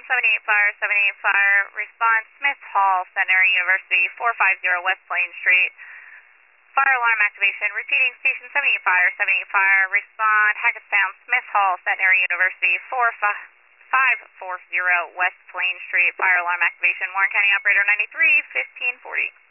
Station 78 Fire, 78 Fire, response Smith Hall, Centenary University, 450 West Plain Street. Fire alarm activation, repeating Station 78 Fire, 78 Fire, respond Hackettstown, Smith Hall, Centenary University, 540 West Plain Street. Fire alarm activation, Warren County Operator 93, 1540.